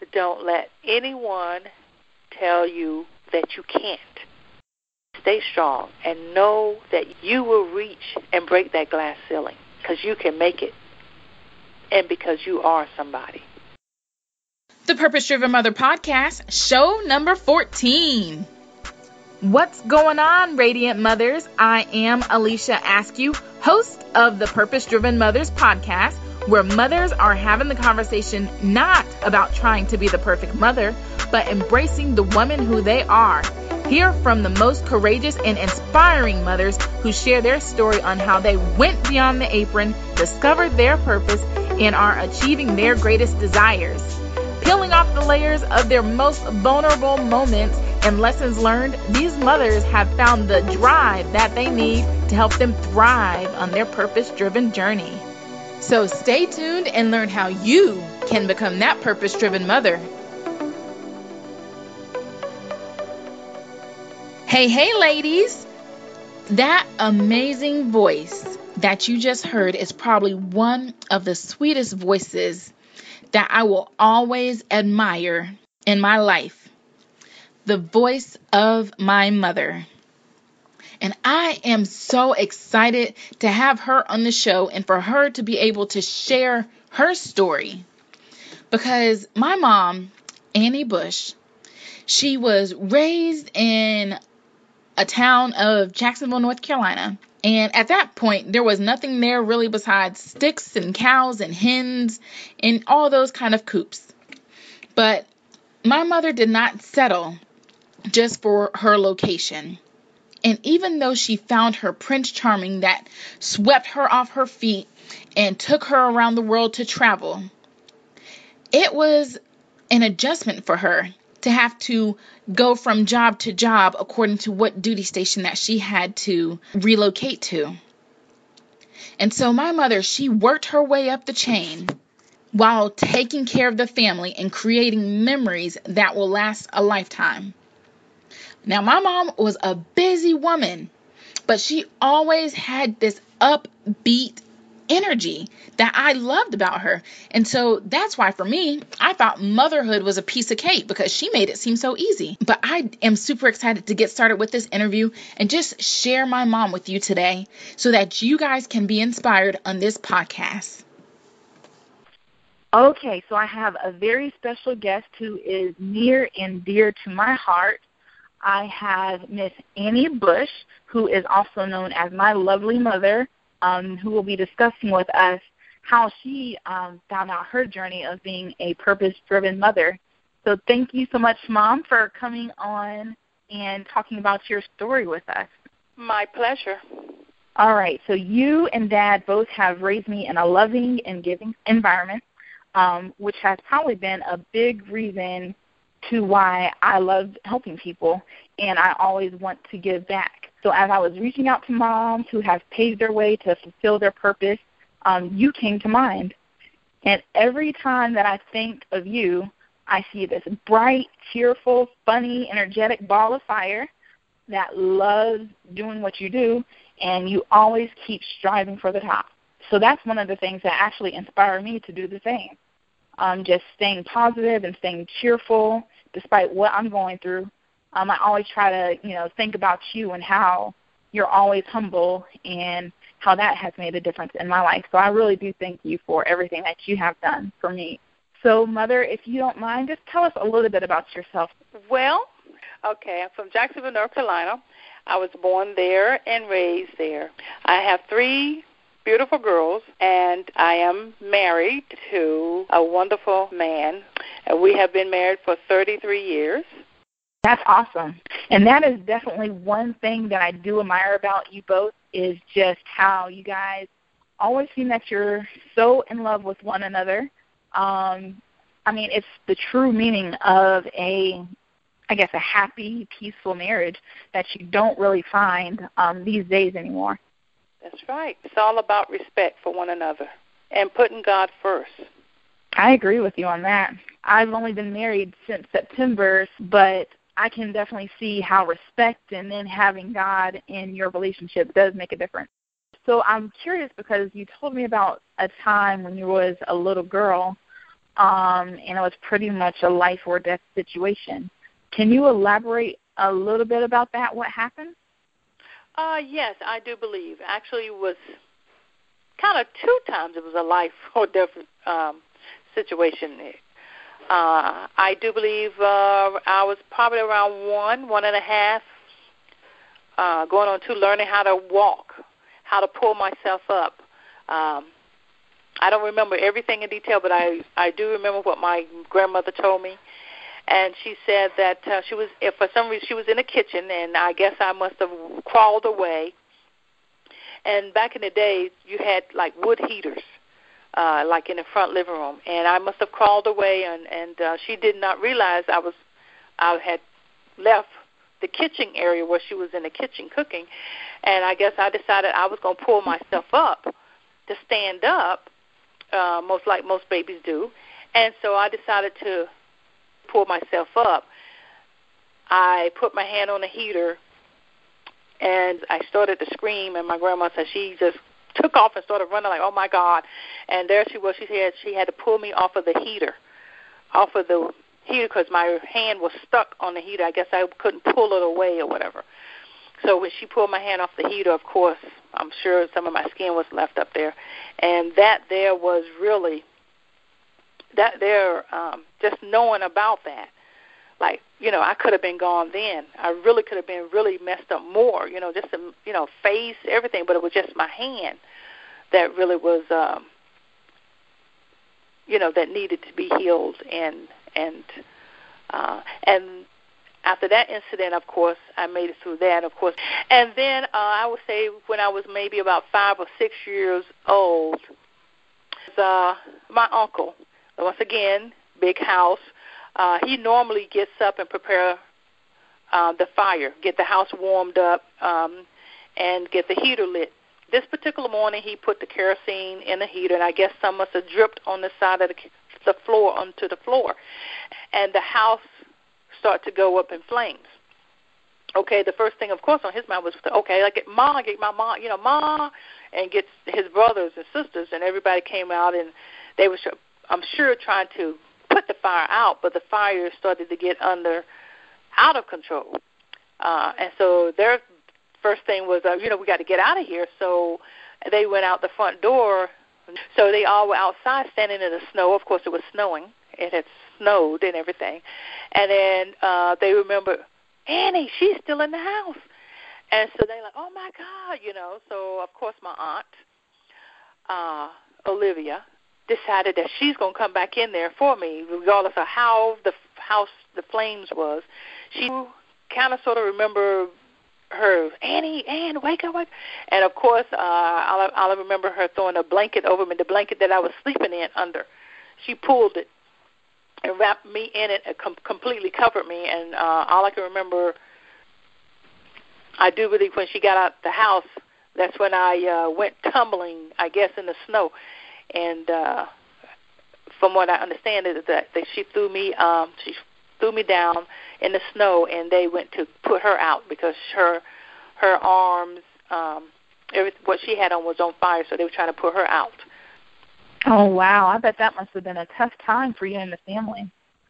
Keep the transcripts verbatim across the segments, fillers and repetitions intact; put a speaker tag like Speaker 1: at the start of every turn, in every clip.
Speaker 1: don't let anyone tell you that you can't. Stay strong and know that you will reach and break that glass ceiling because you can make it and because you are somebody.
Speaker 2: The Purpose Driven Mother Podcast, show number fourteen. What's going on, Radiant Mothers? I am Alicia Askew, host of the Purpose Driven Mothers Podcast, where mothers are having the conversation not about trying to be the perfect mother, but embracing the woman who they are. Hear from the most courageous and inspiring mothers who share their story on how they went beyond the apron, discovered their purpose, and are achieving their greatest desires. Peeling off the layers of their most vulnerable moments and lessons learned, these mothers have found the drive that they need to help them thrive on their purpose-driven journey. So stay tuned and learn how you can become that purpose-driven mother. Hey, hey, ladies. That amazing voice that you just heard is probably one of the sweetest voices that I will always admire in my life. The voice of my mother. And I am so excited to have her on the show and for her to be able to share her story. Because my mom, Annie Bush, she was raised in a town of Jacksonville, North Carolina. And at that point, there was nothing there really besides sticks and cows and hens and all those kind of coops. But my mother did not settle just for her location. And even though she found her Prince Charming that swept her off her feet and took her around the world to travel, it was an adjustment for her to have to go from job to job according to what duty station that she had to relocate to. And so my mother, she worked her way up the chain while taking care of the family and creating memories that will last a lifetime. Now, my mom was a busy woman, but she always had this upbeat energy that I loved about her. And so that's why for me, I thought motherhood was a piece of cake because she made it seem so easy. But I am super excited to get started with this interview and just share my mom with you today so that you guys can be inspired on this podcast.
Speaker 3: Okay, so I have a very special guest who is near and dear to my heart. I have Miss Annie Bush, who is also known as my lovely mother, um, who will be discussing with us how she um, found out her journey of being a purpose-driven mother. So thank you so much, Mom, for coming on and talking about your story with us.
Speaker 1: My pleasure.
Speaker 3: All right, so you and Dad both have raised me in a loving and giving environment, um, which has probably been a big reason to why I love helping people, and I always want to give back. So as I was reaching out to moms who have paved their way to fulfill their purpose, um, you came to mind. And every time that I think of you, I see this bright, cheerful, funny, energetic ball of fire that loves doing what you do, and you always keep striving for the top. So that's one of the things that actually inspire me to do the same. Um, just staying positive and staying cheerful despite what I'm going through. Um, I always try to, you know, think about you and how you're always humble and how that has made a difference in my life. So I really do thank you for everything that you have done for me. So, Mother, if you don't mind, just tell us a little bit about yourself.
Speaker 1: Well, okay, I'm from Jacksonville, North Carolina. I was born there and raised there. I have three beautiful girls, and I am married to a wonderful man. We have been married for thirty-three years.
Speaker 3: That's awesome. And that is definitely one thing that I do admire about you both is just how you guys always seem that you're so in love with one another. Um, I mean, it's the true meaning of a, I guess, a happy, peaceful marriage that you don't really find um, these days anymore.
Speaker 1: That's right. It's all about respect for one another and putting God first.
Speaker 3: I agree with you on that. I've only been married since September, but I can definitely see how respect and then having God in your relationship does make a difference. So I'm curious because you told me about a time when you was a little girl um, and it was pretty much a life or death situation. Can you elaborate a little bit about that, what happened?
Speaker 1: Uh, yes, I do believe. Actually, it was kind of two times it was a life or death um, situation. Uh, I do believe uh, I was probably around one, one and a half, uh, going on to learning how to walk, how to pull myself up. Um, I don't remember everything in detail, but I, I do remember what my grandmother told me. And she said that uh, she was, if for some reason, she was in the kitchen, and I guess I must have crawled away. And back in the day, you had like wood heaters, uh, like in the front living room, and I must have crawled away. And and uh, she did not realize I was, I had left the kitchen area where she was in the kitchen cooking, and I guess I decided I was going to pull myself up to stand up, uh, most like most babies do, and so I decided to pull myself up. I put my hand on the heater, and I started to scream, and my grandma said she just took off and started running like, oh, my God. And there she was. She said she had to pull me off of the heater, off of the heater because my hand was stuck on the heater. I guess I couldn't pull it away or whatever. So when she pulled my hand off the heater, of course, I'm sure some of my skin was left up there. And that there was really, that there, um, just knowing about that, like, you know, I could have been gone then. I really could have been really messed up more, you know, just, to, you know, face, everything, but it was just my hand that really was, um, you know, that needed to be healed. And, and, uh, and after that incident, of course, I made it through that, of course. And then uh, I would say when I was maybe about five or six years old, uh, my uncle, once again, big house, uh, he normally gets up and prepare uh, the fire, get the house warmed up, um, and get the heater lit. This particular morning, he put the kerosene in the heater, and I guess some must have dripped on the side of the, the floor onto the floor. And the house started to go up in flames. Okay, the first thing, of course, on his mind was, okay, like, get Ma, get my mom, you know, Ma, and get his brothers and sisters, and everybody came out, and they were, I'm sure, trying to put the fire out, but the fire started to get under, out of control. Uh, and so their first thing was, uh, you know, we got to get out of here. So they went out the front door. So they all were outside standing in the snow. Of course, it was snowing. It had snowed and everything. And then uh, they remember, Annie, she's still in the house. And so they're like, oh, my God, you know. So, of course, my aunt, uh, Olivia, decided that she's going to come back in there for me, regardless of how the house, the flames was. She kind of sort of remember her, Annie, Ann, wake up, wake up. And, of course, uh, I'll, I'll remember her throwing a blanket over me, the blanket that I was sleeping in under. She pulled it and wrapped me in it, and com- completely covered me. And uh, all I can remember, I do believe when she got out the house, that's when I uh, went tumbling, I guess, in the snow. And uh, from what I understand is that, that she threw me, um, she threw me down in the snow, and they went to put her out because her her arms, um, every, what she had on was on fire, so they were trying to put her out.
Speaker 3: Oh, wow. I bet that must have been a tough time for you and the family.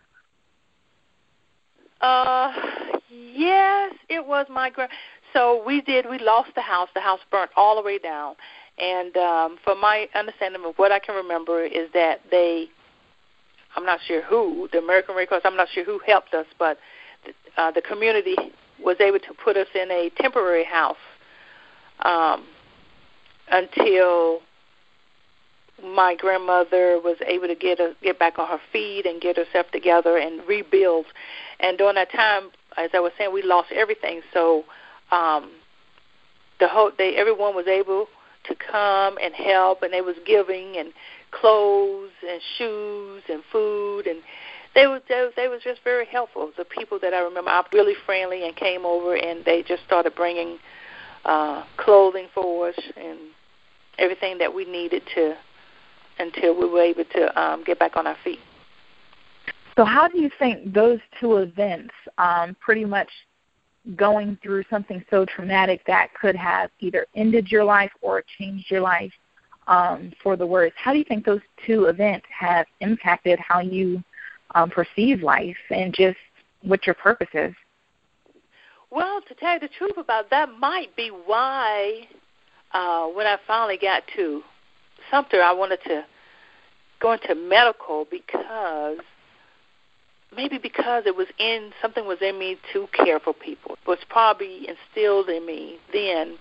Speaker 1: Uh, yes, it was my grand. So we did, we lost the house. The house burnt all the way down. And um, from my understanding of what I can remember is that they, I'm not sure who, the American Red Cross, I'm not sure who helped us, but uh, the community was able to put us in a temporary house um, until my grandmother was able to get a, get back on her feet and get herself together and rebuild. And during that time, as I was saying, we lost everything. So um, the whole, they, everyone was able to come and help, and they was giving and clothes and shoes and food, and they was they, they was just very helpful. The people that I remember are really friendly and came over, and they just started bringing uh, clothing for us and everything that we needed to until we were able to um, get back on our feet.
Speaker 3: So how do you think those two events, um, pretty much going through something so traumatic that could have either ended your life or changed your life, um, for the words. How do you think those two events have impacted how you um, perceive life and just what your purpose is?
Speaker 1: Well, to tell you the truth about that might be why uh, when I finally got to Sumter, I wanted to go into medical because maybe because it was in, something was in me to care for people. It was probably instilled in me then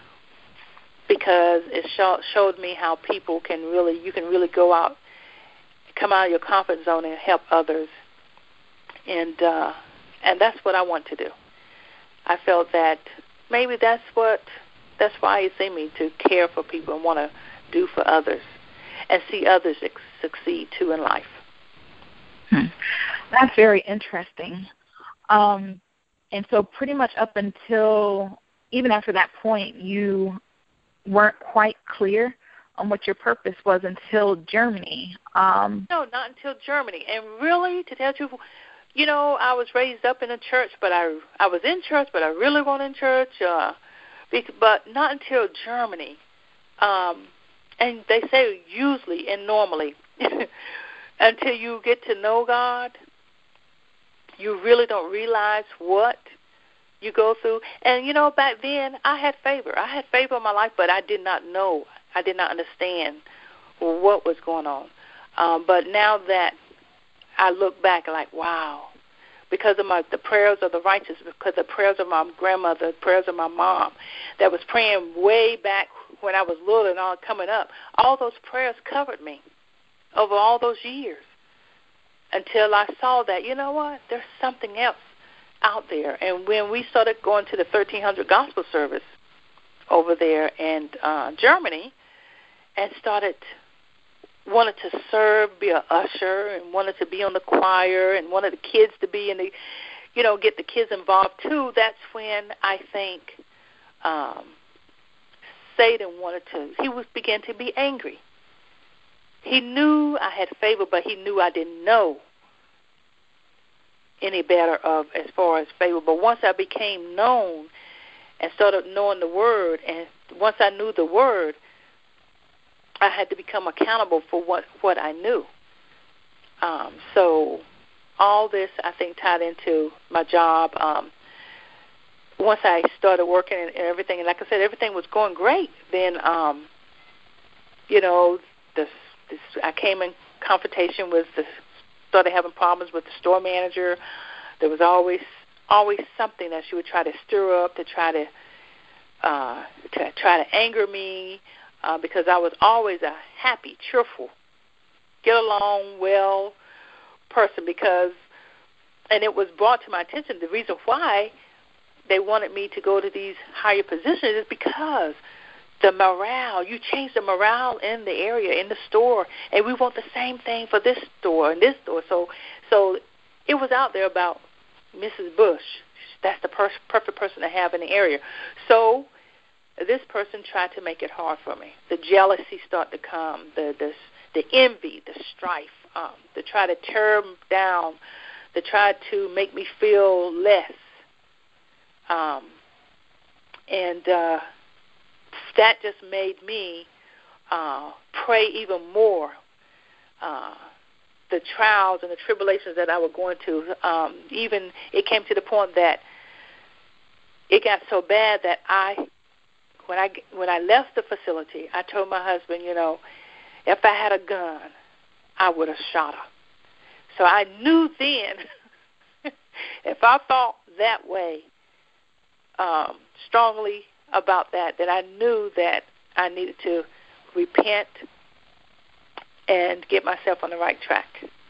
Speaker 1: because it show, showed me how people can really, you can really go out, come out of your comfort zone and help others. And uh, and that's what I want to do. I felt that maybe that's what, that's why it's in me, to care for people and want to do for others and see others ex- succeed too in life.
Speaker 3: Hmm. That's very interesting. Um, and so pretty much up until, even after that point, you weren't quite clear on what your purpose was until Germany. Um,
Speaker 1: no, not until Germany. And really, to tell you, you know, I was raised up in a church, but I I was in church, but I really wasn't in church. Uh, but not until Germany. Um, and they say usually and normally, until you get to know God, you really don't realize what you go through. And, you know, back then I had favor. I had favor in my life, but I did not know. I did not understand what was going on. Um, but now that I look back like, wow, because of my the prayers of the righteous, because of the prayers of my grandmother, the prayers of my mom that was praying way back when I was little and all coming up, all those prayers covered me over all those years until I saw that, you know what, there's something else out there. And when we started going to the thirteen hundred gospel service over there in uh, Germany and started wanted to serve, be an usher, and wanted to be on the choir, and wanted the kids to be in the, you know, get the kids involved too, that's when I think um, Satan wanted to, he was began to be angry. He knew I had favor, but he knew I didn't know any better of as far as favor. But once I became known and started knowing the word, and once I knew the word, I had to become accountable for what, what I knew. Um, so all this, I think, tied into my job. Um, once I started working and everything, and like I said, everything was going great, then, um, you know, this, this, I came in confrontation with the, started having problems with the store manager. There was always always something that she would try to stir up to try to, uh, to try to anger me. Uh, because I was always a happy, cheerful, get along well person. Because, and it was brought to my attention, the reason why they wanted me to go to these higher positions is because the morale, you change the morale in the area, in the store, and we want the same thing for this store and this store. So, so it was out there about Missus Bush. That's the per- perfect person to have in the area. So this person tried to make it hard for me. The jealousy started to come, the the, the envy, the strife, um, to try to tear down, to try to make me feel less. Um, and uh, that just made me uh, pray even more. Uh, the trials and the tribulations that I was going to, um, even it came to the point that it got so bad that I, When I, when I left the facility, I told my husband, you know, if I had a gun, I would have shot her. So I knew then, if I thought that way um, strongly about that, that I knew that I needed to repent and get myself on the right track.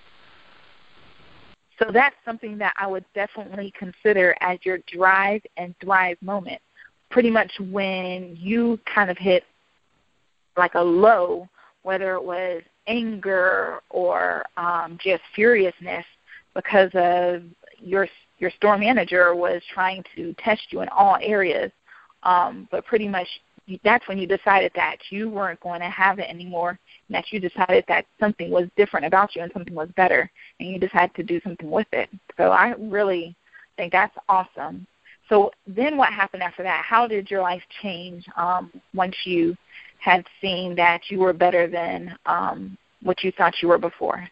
Speaker 3: So that's something that I would definitely consider as your drive and thrive moment. Pretty much when you kind of hit like a low, whether it was anger or um, just furiousness because of your your store manager was trying to test you in all areas, um, but pretty much that's when you decided that you weren't going to have it anymore, and that you decided that something was different about you and something was better, and you decided to do something with it. So I really think that's awesome. So then what happened after that? How did your life change um, once you had seen that you were better than um, what you thought you were before?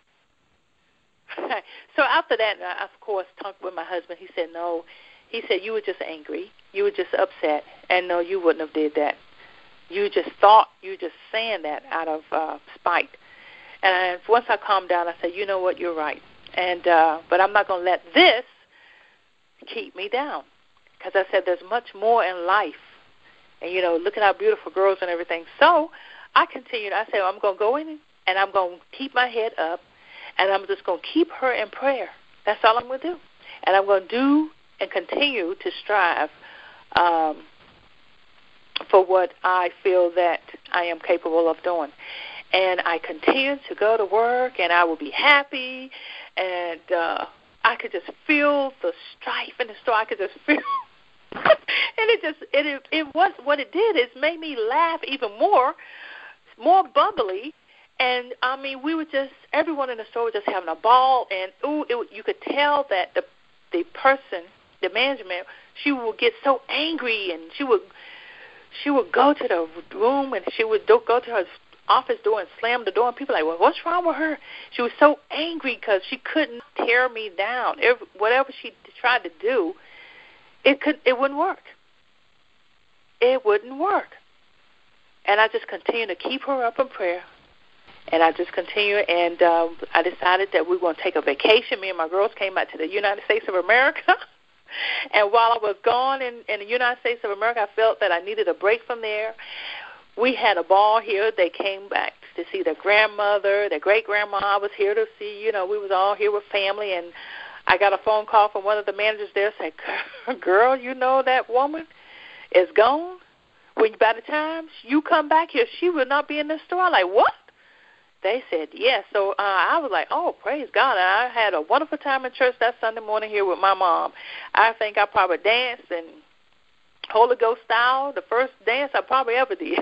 Speaker 1: So after that, I, of course, talked with my husband. He said, no. He said, you were just angry. You were just upset. And, no, you wouldn't have did that. You just thought, you were just saying that out of uh, spite. And I, once I calmed down, I said, you know what, you're right. And uh, but I'm not going to let this keep me down. Because I said there's much more in life. And, you know, look at our beautiful girls and everything. So I continued. I said, well, I'm going to go in and I'm going to keep my head up. And I'm just going to keep her in prayer. That's all I'm going to do. And I'm going to do and continue to strive um, for what I feel that I am capable of doing. And I continue to go to work, and I will be happy. And uh, I could just feel the strife in the store. I could just feel, and it just it it, it was what it did is made me laugh even more, more bubbly. And, I mean, we were just, everyone in the store was just having a ball. And, ooh, it, you could tell that the the person, the management, she would get so angry. And she would she would go to the room and she would do, go to her office door and slam the door. And people were like, well, what's wrong with her? She was so angry because she couldn't tear me down. Every, whatever she tried to do, it could it wouldn't work. It wouldn't work. And I just continued to keep her up in prayer. And I just continued, and um, I decided that we were going to take a vacation. Me and my girls came back to the United States of America. And while I was gone in, in the United States of America, I felt that I needed a break from there. We had a ball here. They came back to see their grandmother, their great-grandma. I was here to see, you know, we was all here with family. And I got a phone call from one of the managers there saying, girl, you know that woman is gone. When by the time you come back here, she will not be in the store. I'm like, what? They said yes. So uh, I was like, oh, praise God. And I had a wonderful time in church that Sunday morning here with my mom. I think I probably danced and Holy Ghost style, the first dance I probably ever did.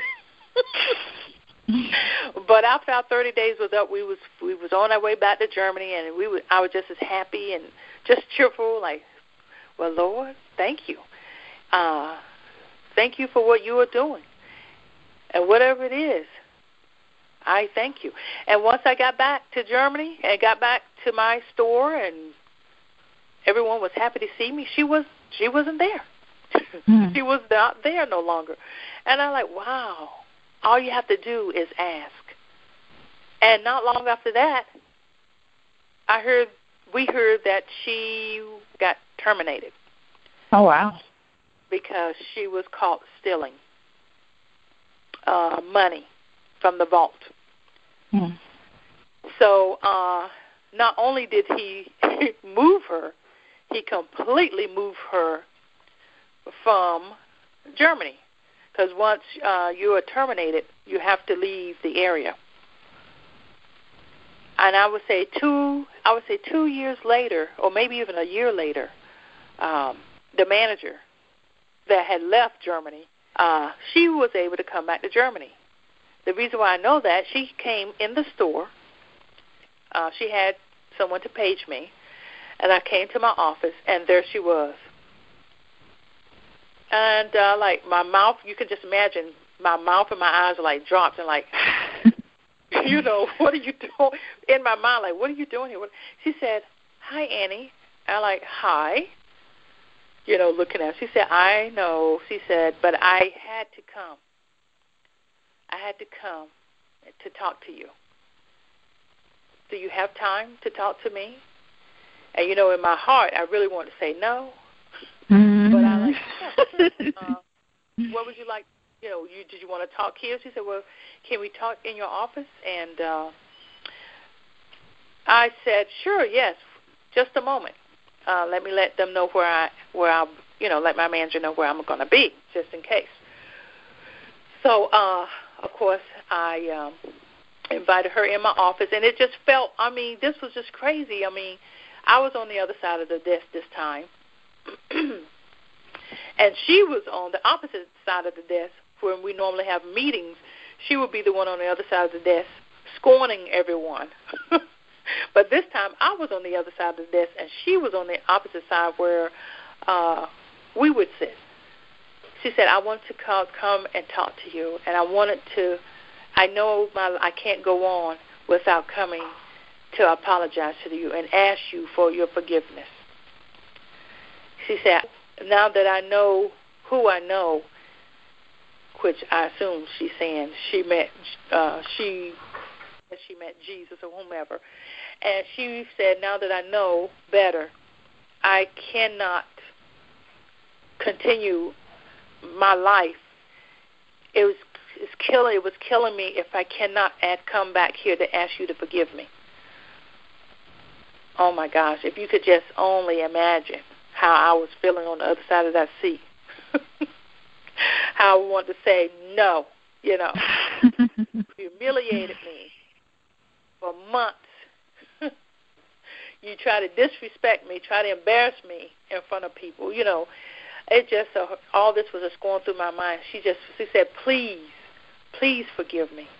Speaker 1: But after our thirty days was up, we was we was on our way back to Germany, and we were, I was just as happy and just cheerful, like, well, Lord, thank you. Uh, thank you for what you are doing. And whatever it is, I thank you. And once I got back to Germany and got back to my store and everyone was happy to see me, she was she wasn't there. Mm. She was not there no longer. And I'm like, wow, all you have to do is ask. And not long after that, I heard we heard that she got terminated.
Speaker 3: Oh, wow.
Speaker 1: Because she was caught stealing uh, money from the vault. Hmm. So uh, not only did he move her, he completely moved her from Germany. Because once uh, you are terminated, you have to leave the area. And I would say two, I would say two years later, or maybe even a year later, um, the manager that had left Germany, uh, she was able to come back to Germany. The reason why I know that, she came in the store. Uh, she had someone to page me, and I came to my office, and there she was. And, uh, like, my mouth, you can just imagine, my mouth and my eyes are, like, dropped, and, like, you know, what are you doing? In my mind, like, what are you doing here? She said, hi, Annie. I'm like, hi. You know, looking at her. She said, I know. She said, but I had to come. I had to come to talk to you. Do you have time to talk to me? And, you know, in my heart, I really wanted to say no. Mm-hmm. But I like, yeah. uh, what would you like, you know, you, did you want to talk here? She said, well, can we talk in your office? And uh, I said, sure, yes, just a moment. Uh, let me let them know where I, where I, you know, let my manager know where I'm going to be, just in case. So, uh, of course, I um, invited her in my office, and it just felt, I mean, this was just crazy. I mean, I was on the other side of the desk this time, and she was on the opposite side of the desk when we normally have meetings. She would be the one on the other side of the desk, scorning everyone. But this time, I was on the other side of the desk, and she was on the opposite side where uh, we would sit. she said, I want to come, come and talk to you, and I wanted to, I know my, I can't go on without coming to apologize to you and ask you for your forgiveness. She said, now that I know who I know, which I assume she's saying she met, uh, she, she met Jesus or whomever, and she said, now that I know better, I cannot continue my life. It was it's killing. It was killing me if I cannot add, come back here to ask you to forgive me. Oh my gosh! If you could just only imagine how I was feeling on the other side of that seat. How I wanted to say no. You know, humiliated me for months. You try to disrespect me, try to embarrass me in front of people. You know, it just uh, all this was just going through my mind. She just she said, please, please forgive me.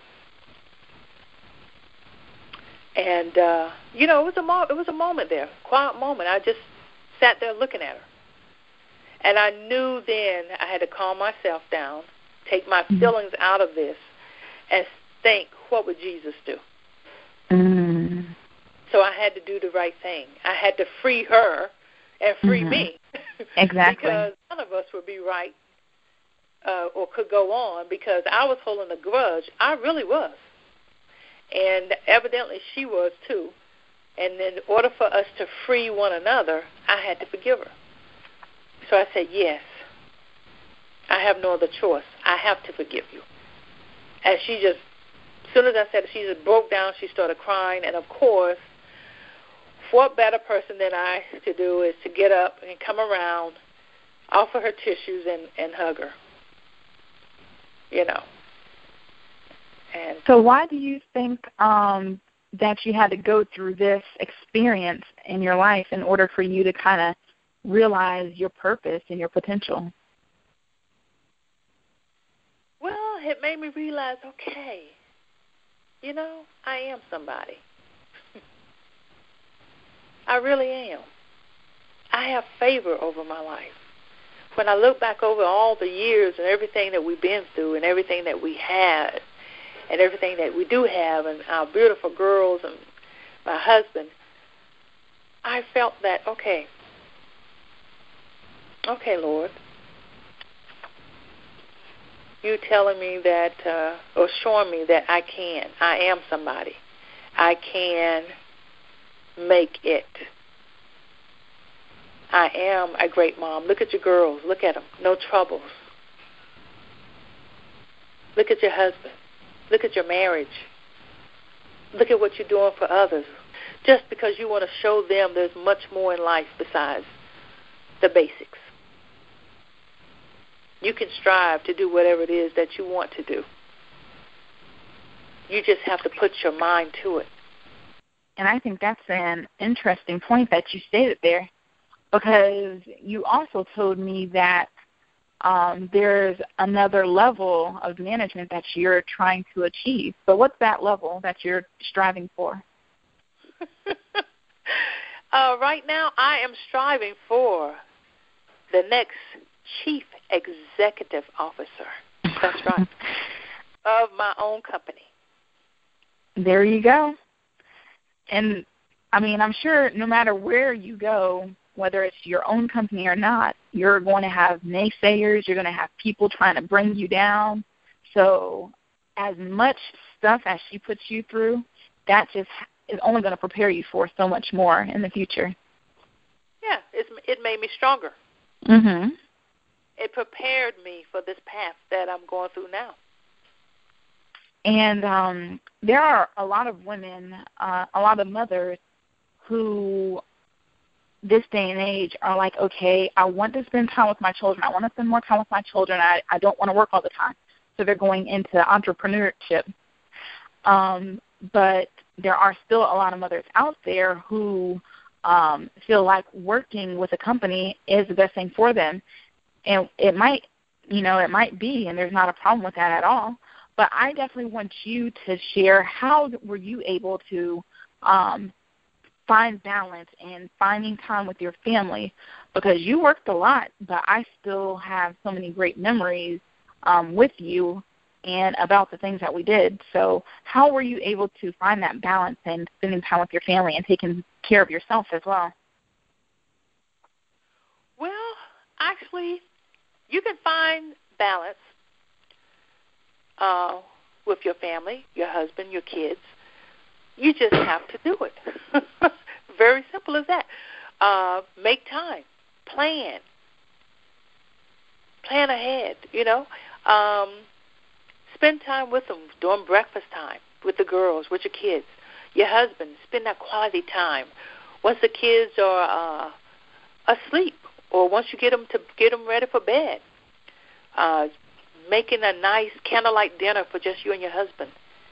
Speaker 1: And uh, you know, it was a mo- it was a moment there, quiet moment. I just sat there looking at her, and I knew then I had to calm myself down, take my mm-hmm. feelings out of this, and think, what would Jesus do?
Speaker 3: Mm.
Speaker 1: So I had to do the right thing. I had to free her and free
Speaker 3: mm-hmm.
Speaker 1: me.
Speaker 3: Exactly.
Speaker 1: Because none of us would be right uh, or could go on, because I was holding a grudge. I really was. And evidently she was too. And in order for us to free one another, I had to forgive her. So I said, yes, I have no other choice. I have to forgive you. And she just, as soon as I said it, she just broke down. She started crying. And, of course, what better person than I to do is to get up and come around, offer her tissues, and, and hug her, you know. And
Speaker 3: so why do you think um, that you had to go through this experience in your life in order for you to kind of realize your purpose and your potential?
Speaker 1: Well, it made me realize, okay, you know, I am somebody. I really am. I have favor over my life. When I look back over all the years and everything that we've been through and everything that we had and everything that we do have and our beautiful girls and my husband, I felt that, okay, okay, Lord, you telling me that, uh, or showing me that I can. I am somebody. I can make it. I am a great mom. Look at your girls. Look at them. No troubles. Look at your husband. Look at your marriage. Look at what you're doing for others. Just because you want to show them there's much more in life besides the basics. You can strive to do whatever it is that you want to do. You just have to put your mind to it.
Speaker 3: And I think that's an interesting point that you stated there, because you also told me that um, there's another level of management that you're trying to achieve. So what's that level that you're striving for?
Speaker 1: uh, right now, I am striving for the next chief executive officer. That's right. Of my own company.
Speaker 3: There you go. And, I mean, I'm sure no matter where you go, whether it's your own company or not, you're going to have naysayers. You're going to have people trying to bring you down. So as much stuff as she puts you through, that just is only going to prepare you for so much more in the future.
Speaker 1: Yeah, it's, it made me stronger.
Speaker 3: Mm-hmm.
Speaker 1: It prepared me for this path that I'm going through now.
Speaker 3: And um, there are a lot of women, uh, a lot of mothers who this day and age are like, okay, I want to spend time with my children. I want to spend more time with my children. I, I don't want to work all the time. So they're going into entrepreneurship. Um, but there are still a lot of mothers out there who um, feel like working with a company is the best thing for them. And it might, you know, it might be, and there's not a problem with that at all. But I definitely want you to share, how were you able to um, find balance and finding time with your family, because you worked a lot, but I still have so many great memories um, with you and about the things that we did. So how were you able to find that balance and spending time with your family and taking care of yourself as well?
Speaker 1: Well, actually, you can find balance uh, with your family, your husband, your kids. You just have to do it. Very simple as that. Uh, make time. Plan. Plan ahead, you know. Um, spend time with them during breakfast time, with the girls, with your kids. Your husband, spend that quality time. Once the kids are uh, asleep, or once you get them to get them ready for bed, uh, making a nice candlelight dinner for just you and your husband.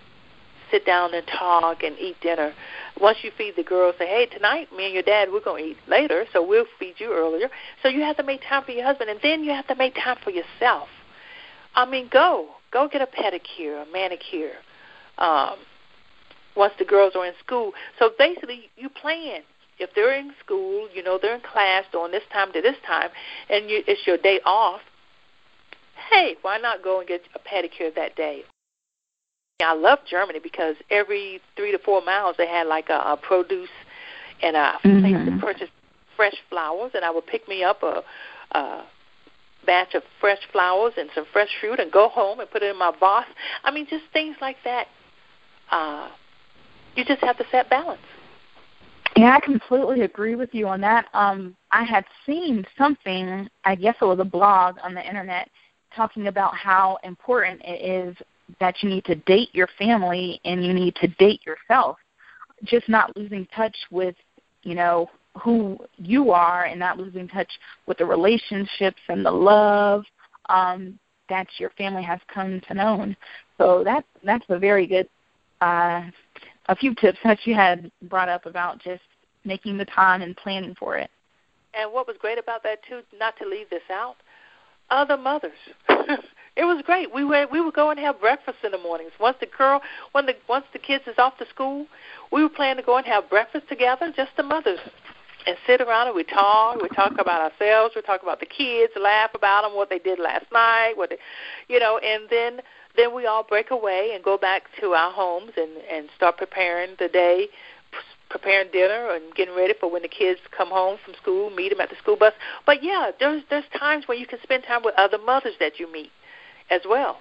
Speaker 1: Sit down and talk and eat dinner. Once you feed the girls, say, hey, tonight me and your dad, we're going to eat later, so we'll feed you earlier. So you have to make time for your husband, and then you have to make time for yourself. I mean, go. Go get a pedicure, a manicure, um, once the girls are in school. So basically, you plan. If they're in school, you know, they're in class during this time to this time, and you, it's your day off, hey, why not go and get a pedicure that day? I love Germany because every three to four miles they had like a, a produce and a mm-hmm. place to purchase fresh flowers, and I would pick me up a, a batch of fresh flowers and some fresh fruit and go home and put it in my vase. I mean, just things like that. Uh, you just have to set balance.
Speaker 3: Yeah, I completely agree with you on that. Um, I had seen something, I guess it was a blog on the internet, talking about how important it is that you need to date your family and you need to date yourself. Just not losing touch with, you know, who you are and not losing touch with the relationships and the love um, that your family has come to know. So that, that's a very good, uh, a few tips that you had brought up about just making the time and planning for it.
Speaker 1: And what was great about that, too, not to leave this out, other mothers. It was great. We were we would go and have breakfast in the mornings. Once the girl, when the once the kids is off to school, we would plan to go and have breakfast together, just the mothers, and sit around and we talk. We talk about ourselves. We talk about the kids, laugh about them, what they did last night, what they, you know, and then then we all break away and go back to our homes and and start preparing the day, preparing dinner and getting ready for when the kids come home from school, meet them at the school bus. But yeah, there's there's times when you can spend time with other mothers that you meet as well.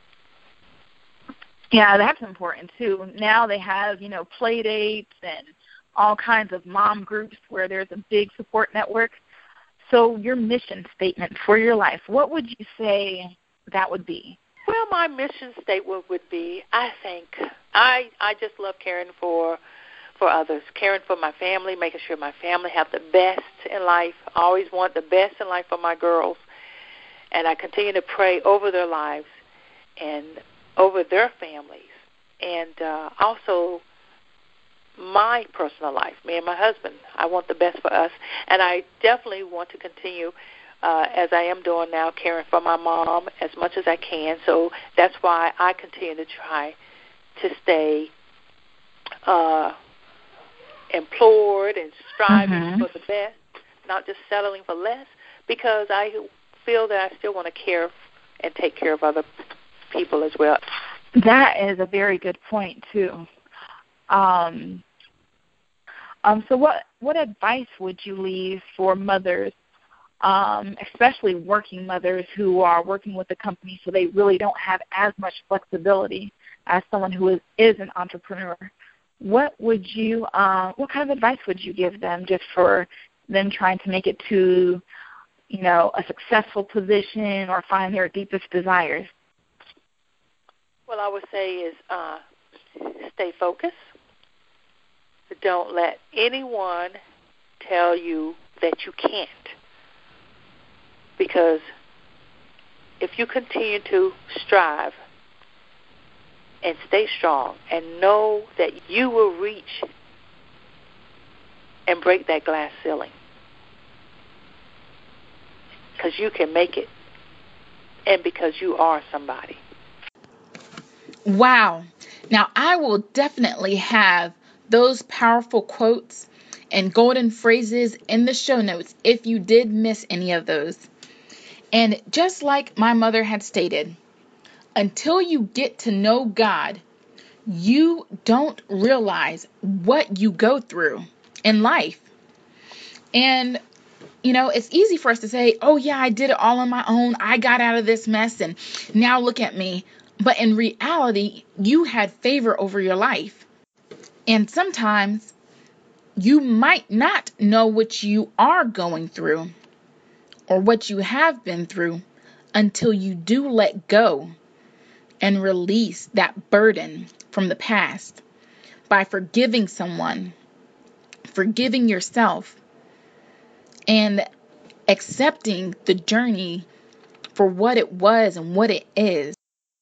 Speaker 3: Yeah, that's important too. Now they have, you know, play dates and all kinds of mom groups where there's a big support network. So your mission statement for your life, what would you say that would be?
Speaker 1: Well, my mission statement would be, I think, I I just love caring for for others, caring for my family, making sure my family have the best in life. I always want the best in life for my girls. And I continue to pray over their lives and over their families. And uh, also my personal life, me and my husband. I want the best for us. And I definitely want to continue, uh, as I am doing now, caring for my mom as much as I can. So that's why I continue to try to stay uh, employed and striving mm-hmm. for the best, not just settling for less, because I feel that I still want to care and take care of other people as well.
Speaker 3: That is a very good point, too. Um, um, so what, what advice would you leave for mothers, um, especially working mothers who are working with a company so they really don't have as much flexibility as someone who is, is an entrepreneur? What would you, uh, what kind of advice would you give them just for them trying to make it to, you know, a successful position or find their deepest desires?
Speaker 1: Well, I would say is uh, stay focused. Don't let anyone tell you that you can't. Because if you continue to strive and stay strong and know that you will reach and break that glass ceiling, because you can make it and because you are somebody.
Speaker 2: Wow. Now, I will definitely have those powerful quotes and golden phrases in the show notes if you did miss any of those. And just like my mother had stated, until you get to know God, you don't realize what you go through in life. And, you know, it's easy for us to say, oh, yeah, I did it all on my own. I got out of this mess and now look at me. But in reality, you had favor over your life. And sometimes you might not know what you are going through or what you have been through until you do let go and release that burden from the past by forgiving someone, forgiving yourself, and accepting the journey for what it was and what it is.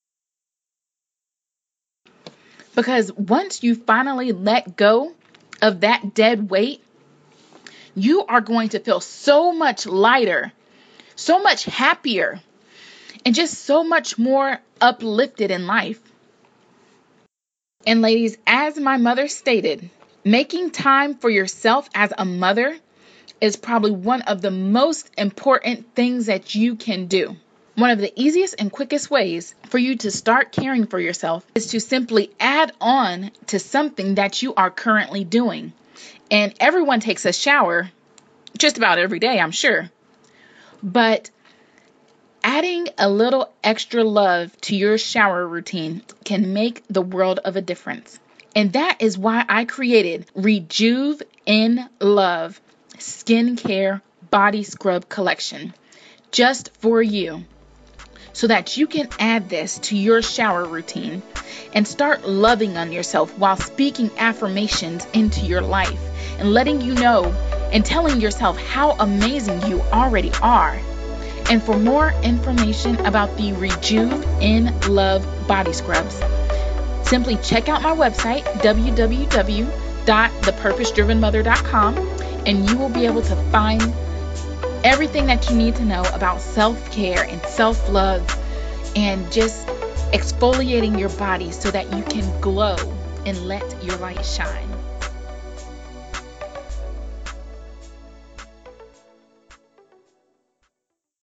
Speaker 2: Because once you finally let go of that dead weight, you are going to feel so much lighter, so much happier, and just so much more uplifted in life. And ladies, as my mother stated, making time for yourself as a mother is probably one of the most important things that you can do. One of the easiest and quickest ways for you to start caring for yourself is to simply add on to something that you are currently doing. And everyone takes a shower just about every day, I'm sure. But adding a little extra love to your shower routine can make the world of a difference. And that is why I created Rejuve in Love Skincare Body Scrub Collection just for you, so that you can add this to your shower routine and start loving on yourself while speaking affirmations into your life and letting you know and telling yourself how amazing you already are. And for more information about the Rejuve in Love Body Scrubs, simply check out my website, w w w dot the purpose driven mother dot com, and you will be able to find everything that you need to know about self-care and self-love and just exfoliating your body so that you can glow and let your light shine.